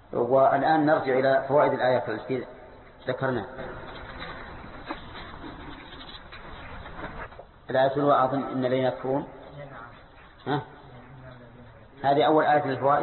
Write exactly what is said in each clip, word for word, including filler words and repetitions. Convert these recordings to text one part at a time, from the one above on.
والآن نرجع إلى فوائد الآيات التي ذكرنا. الآية الأولى أظن إن الذين يكفرون، ها؟ هذه أول آية للفوائد.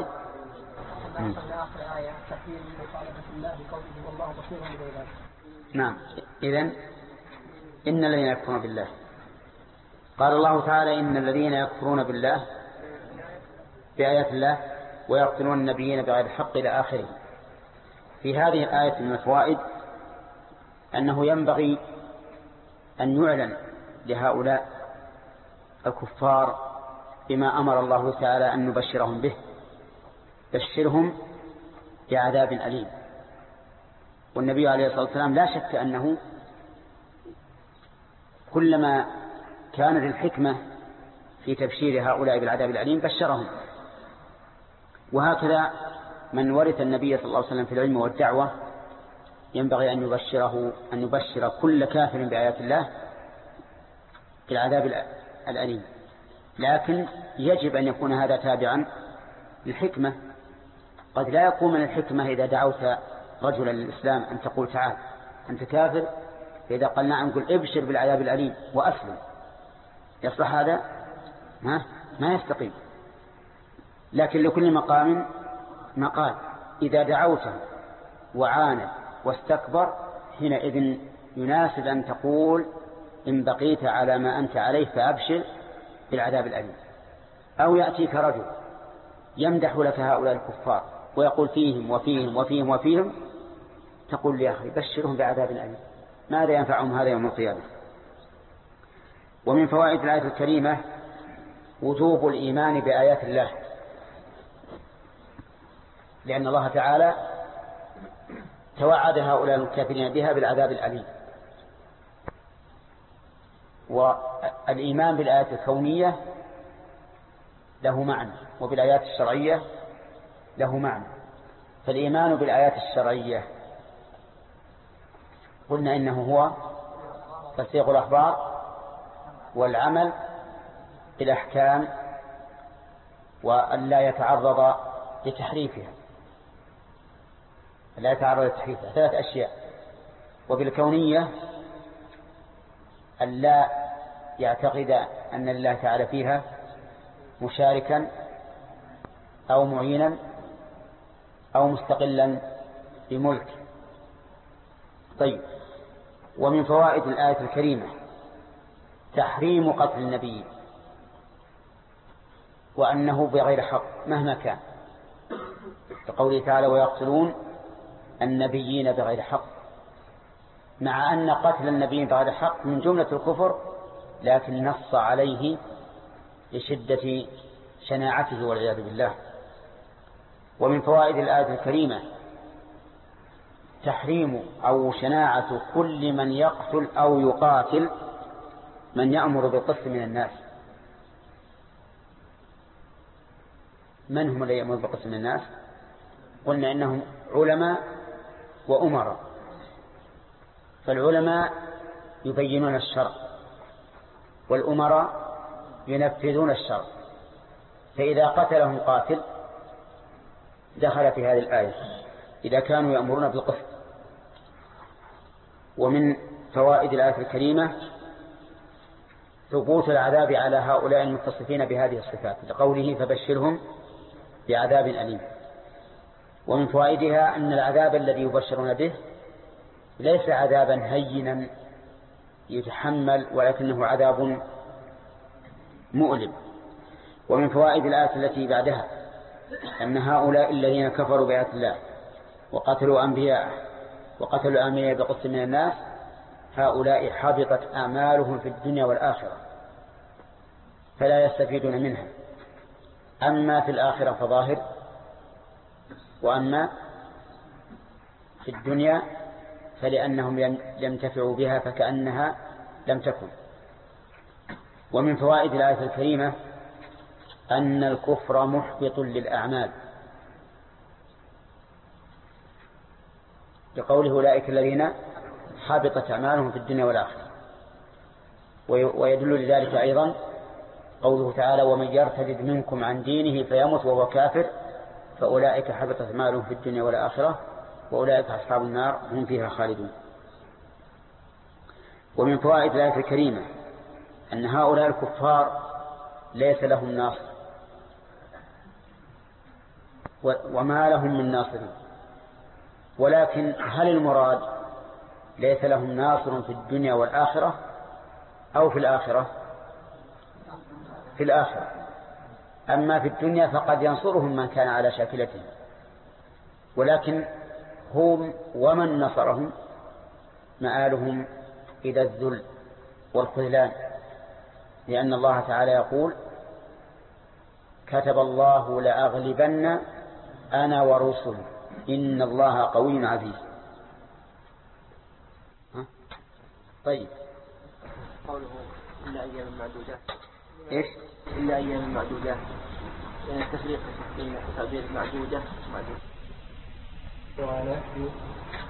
نعم. إذن إن الذين يكفرون بالله، قال الله تعالى إن الذين يكفرون بالله بآيات الله ويقتلون النبيين بغير الحق إلى آخره. في هذه الآية من الفوائد أنه ينبغي أن يعلن لهؤلاء الكفار بما أمر الله تعالى أن نبشرهم به، بشرهم بعذاب أليم. والنبي عليه الصلاة والسلام لا شك أنه كلما كانت الحكمة في تبشير هؤلاء بالعذاب الأليم بشرهم. وهكذا من ورث النبي صلى الله عليه وسلم في العلم والدعوة ينبغي أن يبشره أن يبشر كل كافر بآيات الله بالعذاب الأليم. لكن يجب أن يكون هذا تابعا للحكمة. قد لا يكون من الحكمة إذا دعوت رجلا للإسلام أن تقول تعال أنت كافر، فإذا قال نعم قل ابشر بالعذاب الأليم وأسلم. يصلح هذا؟ ما, ما يستقيم. لكن لكل مقام مقال. إذا دعوته وعاند واستكبر حينئذ يناسب أن تقول إن بقيت على ما أنت عليه فأبشر بالعذاب الأليم. أو يأتيك رجل يمدح لك هؤلاء الكفار ويقول فيهم وفيهم وفيهم وفيهم، تقول يا أخي بشرهم بعذاب أليم، ماذا ينفعهم هذا يوم القيامة؟ ومن فوائد الآية الكريمة وجوب الإيمان بآيات الله، لأن الله تعالى توعد هؤلاء الكافرين بها بالعذاب الأليم. والإيمان بالآيات الكونية له معنى، وبالآيات الشرعية له معنى. فالإيمان بالآيات الشرعية قلنا إنه هو تصديق الأخبار والعمل بالأحكام وأن لا يتعرض لتحريفها، لا يتعرض لتحريفها، ثلاث أشياء. وبالكونية أن لا يعتقد أن الله تعالى فيها مشاركا أو معينا أو مستقلا بملك. طيب. ومن فوائد الآية الكريمة تحريم قتل النبي، وأنه بغير حق مهما كان، كقوله تعالى ويقتلون النبيين بغير حق، مع أن قتل النبيين بغير حق من جملة الكفر، لكن نص عليه لشدة شناعته والعياذ بالله. ومن فوائد الآية الكريمة تحريم أو شناعة كل من يقتل أو يقاتل من يأمر بالقسط من الناس. من هم الذين يأمرون بالقسط من الناس؟ قلنا إنهم علماء وأمراء. فالعلماء يبينون الشرع والأمراء ينفذون الشرع، فإذا قتلهم قاتل دخل في هذه الآية إذا كانوا يأمرون بالقسط. ومن فوائد الآية الكريمة ثبوت العذاب على هؤلاء المتصفين بهذه الصفات، لقوله فبشرهم بعذاب أليم. ومن فوائدها أن العذاب الذي يبشرون به ليس عذابا هينا يتحمل، ولكنه عذاب مؤلم. ومن فوائد الآية التي بعدها أن هؤلاء الذين كفروا بآيات الله وقتلوا أنبياءه وقتلوا آمنين بقسط من الناس هؤلاء حبطت أعمالهم في الدنيا والآخرة فلا يستفيدون منها، أما في الآخرة فظاهر، وأما في الدنيا فلأنهم لم ينتفعوا بها فكأنها لم تكن. ومن فوائد الآية الكريمة أن الكفر محبط للأعمال، لقوله أولئك الذين حبطت أعمالهم في الدنيا والآخرة. ويدل لذلك أيضا قوله تعالى ومن يرتد منكم عن دينه فيمت وهو كافر فأولئك حبطت أعمالهم في الدنيا والآخرة وأولئك أصحاب النار هم فيها خالدون. ومن فوائد الآية الكريمة أن هؤلاء الكفار ليس لهم ناصر وما لهم من ناصر، ولكن هل المراد ليس لهم ناصر في الدنيا والآخرة أو في الآخرة؟ في الآخرة. أما في الدنيا فقد ينصرهم من كان على شاكلتهم، ولكن هم ومن نصرهم مآلهم إلى الذل والخذلان، لأن الله تعالى يقول كتب الله لأغلبن أنا ورسلي إن الله قوي عزيز. طيب قوله إلا أيام معدودات، إيش؟ إلا أيام معدودات، يعني التفريق بين تعبير معدودة معدودة. ونحن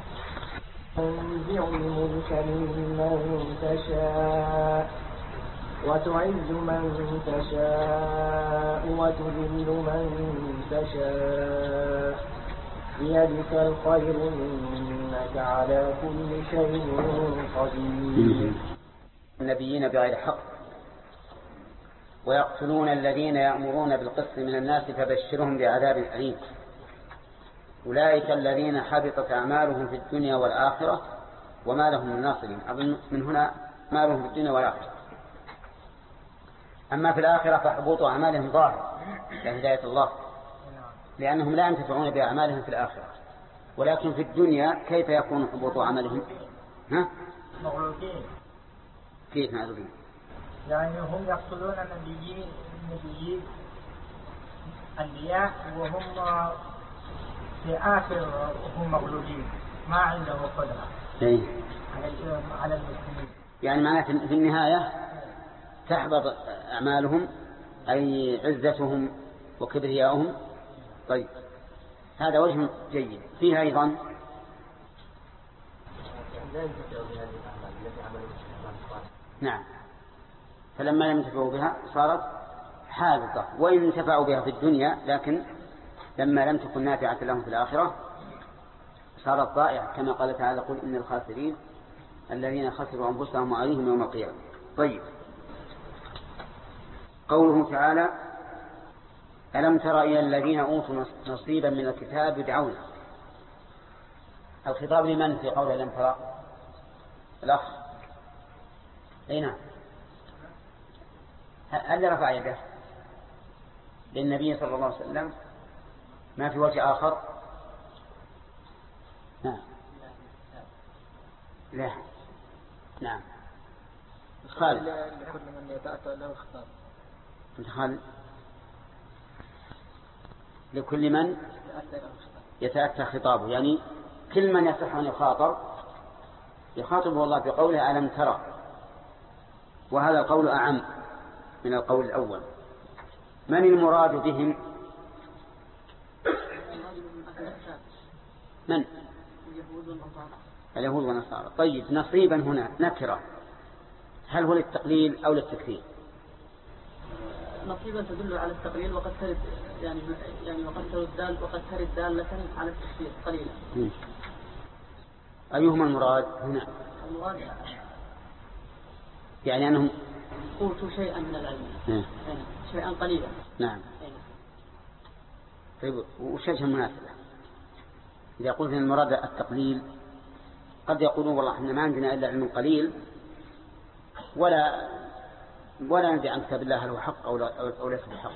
تنزع الملك ممن تشاء وتعز من تشاء وتذل من تشاء بيدك الخير إنك على كل شيء قدير. النبيين بغير حق ويقتلون الذين يأمرون بالقسط من الناس فبشرهم بعذاب أليم. أولئك الذين حبطت أعمالهم في الدنيا والآخرة وما لهم من ناصرين. أظن من هنا ما لهم في الدنيا والآخرة. أما في الآخرة فحبوط أعمالهم ظاهر لهداية الله، لأنهم لا ينتفعون بأعمالهم في الآخرة. ولكن في الدنيا كيف يكون حبوط أعمالهم؟ ها؟ مغلوبين. كيف معلومين؟ يعني هم يقتلون النبيين النبيين أنبياء وهم في آخر هم مغلوبين ما عندهم قدرة إيه؟ على على المسلمين. يعني معناه في النهاية تحبط أعمالهم أي عزتهم وكبرياؤهم. طيب هذا وجه جيد. فيها أيضا نعم، فلما لم ينتفعوا بها صارت حابطة، وإن انتفعوا بها في الدنيا لكن لما لم تكن نافعة لهم في الآخرة صارت ضائعة، كما قال تعالى قل إن الخاسرين الذين خسروا أنفسهم وأهليهم يوم القيامة. طيب قوله تعالى ألم تر إلى الذين أوتوا نصيبا من الكتاب يدعون. الخطاب لمن في قول ألم تر؟ الأخ أي نعم. هل رفع يده للنبي صلى الله عليه وسلم؟ ما في وجه آخر؟ نعم لا نعم. خالد لكل من يتأتى له خطاب. انت خالد لكل من يتأتى خطابه، يعني كل من يصح أن يخاطب يخاطبه الله بقوله ألم ترى، وهذا القول أعم من القول الأول. من المراد بهم؟ من؟ اليهود والنصارى. طيب نصيبا هنا نكرة، هل هو للتقليل أو للتكثير؟ نصيبا تدل على التقليل وقد ترد يعني يعني وقد ترد دال وقد ترد دالة على التكثير قليلا. أيهما المراد هنا؟ المراد يعني أنهم أوتوا شيئا من العلم يعني شيئا قليلا. نعم. طيب وش وجه المناسبة؟ إذا قلت إن المراد التقليل قد يقولون والله إحنا ما عندنا إلا علم قليل ولا ولا ندري عن كتاب الله هل هو حق أو, أو ليس بحق.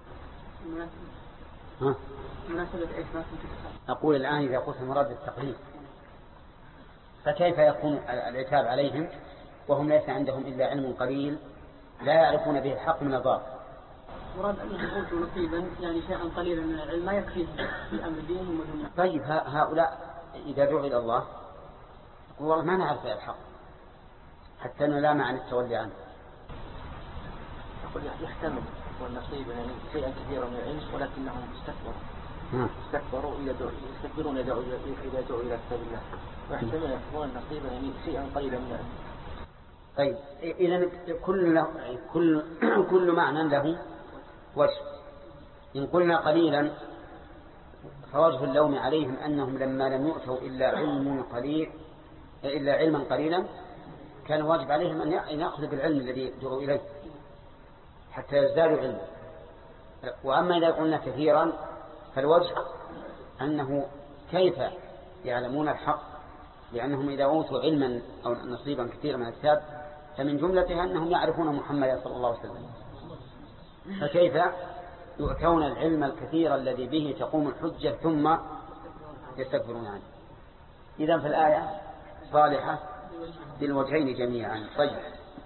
ها؟ مناسبة إيش ما أقول الآن إذا قلت المراد التقليل فكيف يكون العتاب عليهم وهم ليس عندهم إلا علم قليل لا يعرفون به الحق من الباطل؟ مراد أنهم أوتوا نصيبا يعني شيئا قليلا من العلم ما يكفيهم في أمر دينهم ودنياهم. طيب هؤلاء إذا دعوا إلى الله يقول والله ما نعرف الحق حتى أنه لا معنى التولي عنه. أقول يحتمل والنصيب يعني شيئا كثيرا من العلم ولكنهم استكبروا استكبروا يستكبرون إذا دعوا إلى كتاب الله، ويحتمل يكون النصيب يعني شيئا قليلا من العلم. طيب إذا كل كل كل معنى له وجه. إن قلنا قليلا فوجه اللوم عليهم أنهم لما لم يؤتوا إلا علم قليل إلا علما قليلا كان واجب عليهم أن يأخذوا بالعلم الذي دعوا إليه حتى يزدادوا علما. وأما إذا قلنا كثيرا فالوجه أنه كيف يعلمون الحق، لأنهم إذا أوتوا علما أو نصيبا كثيرا من الكتاب فمن جملتها أنهم يعرفون محمد صلى الله عليه وسلم، فكيف يؤتون العلم الكثير الذي به تقوم الحجة ثم يستكبرون عنه. إذن فالآية صالحة بالوجهين جميعا. طيب،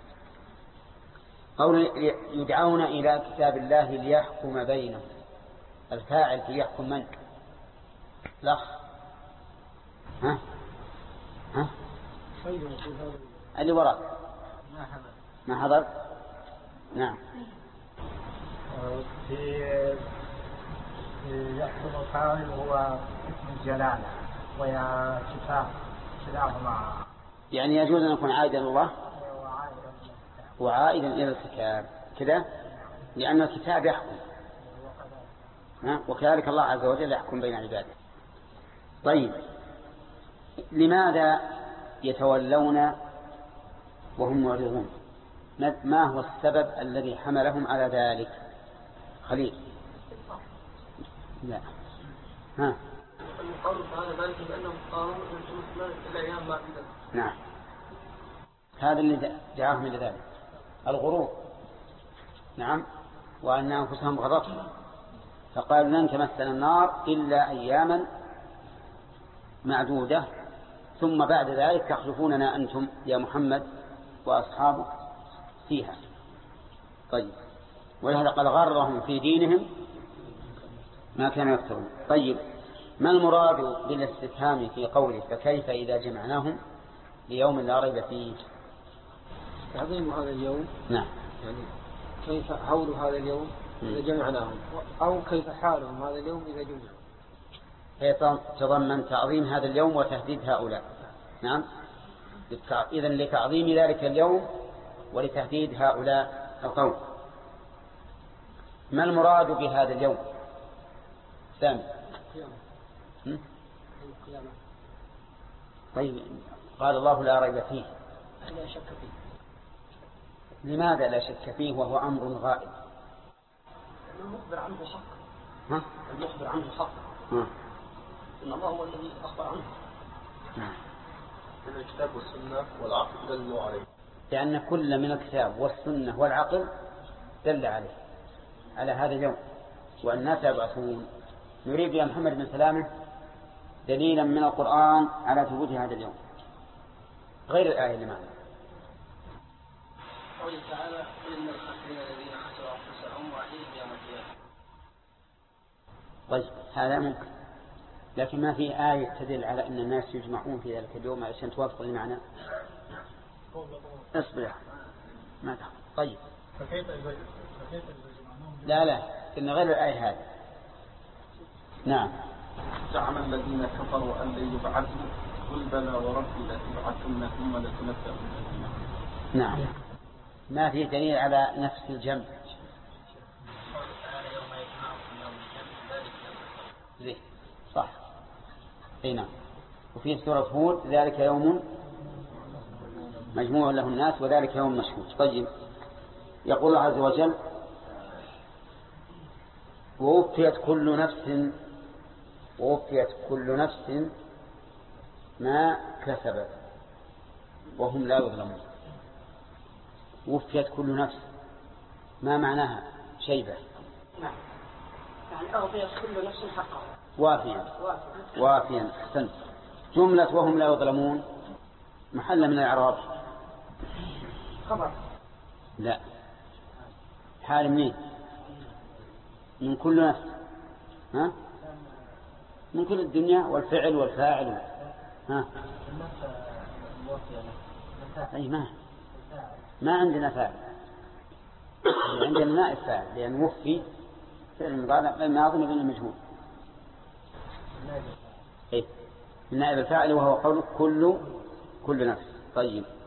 قول يدعون إلى كتاب الله ليحكم بينهم، الفاعل في يحكم من؟ الأخ ها ها اللي وراء ما حضر. نعم. في يحكم الفاعل هو اسم الجلالة ويا كتاب كلاهما، يعني يجوز أن يكون عائدا الله وعائدا إلى الكتاب كذا، لأن الكتاب يحكم وكذلك الله عز وجل يحكم بين عباده. طيب، لماذا يتولون وهم معرضون؟ ما هو السبب الذي حملهم على ذلك؟ خليل. لا ها القول تعالى ذلك بأنهم قالوا إن الأيام ما بدت. نعم، هذا اللي دعاهم إلى ذلك، الغرور. نعم، وأن أنفسهم غضبوا فقالوا لن تمسنا النار إلا أياما معدودة ثم بعد ذلك تخلفوننا أنتم يا محمد وأصحابك فيها. طيب، ولهذا قال غرهم في دينهم ما كانوا يفترون. طيب، ما المراد بالاستفهام في قوله فكيف إذا جمعناهم ليوم لا ريب فيه؟ تعظيم هذا اليوم. نعم، يعني كيف حول هذا اليوم إذا جمعناهم، أو كيف حالهم هذا اليوم إذا جمعوا. هي تضمن تعظيم هذا اليوم وتهديد هؤلاء. نعم، إذن لتعظيم ذلك اليوم ولتهديد هؤلاء القوم. ما المراد بهذا اليوم؟ سامي. طيب، قال الله لا ريب فيه، لا شك فيه. لماذا لا شك فيه وهو أمر غائب؟ المخبر عنه حق. ها؟ المخبر عنه حق. ها؟ إن الله هو الذي أخبر عنه. نعم. من الكتاب والسنة والعقل دلوا عليه. لأن كل من الكتاب والسنة والعقل دل عليه على هذا اليوم والناس يبعثون. نريد يا محمد بن سلامة دليلا من القرآن على ثبوت هذا اليوم غير الآية اللي معنا. قوله تعالى إن الخاسرين الذين خسروا أنفسهم وأهليهم يوم القيامة. طيب، هذا ممكن، لكن ما في آية تدل على أن الناس يجمعون في ذلك اليوم عشان توافق المعنى. اصبر ما تخف. طيب، لا لا إن غير الآية هذه. نعم. زعم الذين كفروا أن لن يبعثوا قل بلى وربي لتبعثن ثم لتنبؤن. نعم، ما في دليل على نفس الجمع. زين صح. اي نعم. وفي سورة هود ذلك يوم مجموع له الناس وذلك يوم مشهود. طيب، يقول الله عز وجل ووفيت كل نفس ووفيت كل نفس ما كسبت وهم لا يظلمون. وفيت كل نفس ما معناها شيبة؟ نعم، يعني أعطيت كل نفس حقها. وافيا وافيا أحسنت. جملة وهم لا يظلمون محل من الإعراب. خبر. لا، حال منين؟ من كل نفس. ها؟ من كل الدنيا والفعل والفاعل. ها؟ أي ما ما عندنا فاعل، عندنا نائب فاعل لأن وفي فعل الماضي من المجهول. إيه، النائب الفاعل وهو قول كل كل نفس. طيب،